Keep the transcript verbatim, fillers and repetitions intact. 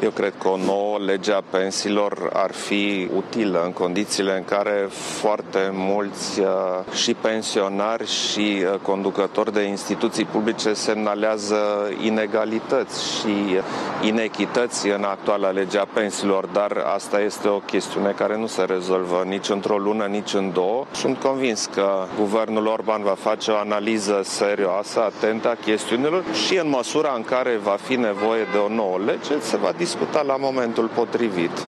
Eu cred că o nouă lege a pensiilor ar fi utilă în condițiile în care foarte mulți și pensionari și conducători de instituții publice semnalează inegalități și inechități în actuala lege a pensiilor, dar asta este o chestiune care nu se rezolvă nici într-o lună, nici în două. Sunt convins că guvernul Orban va face o analiză serioasă, atentă a chestiunilor și în măsura în care va fi nevoie de o nouă lege, se va discuta la momentul potrivit.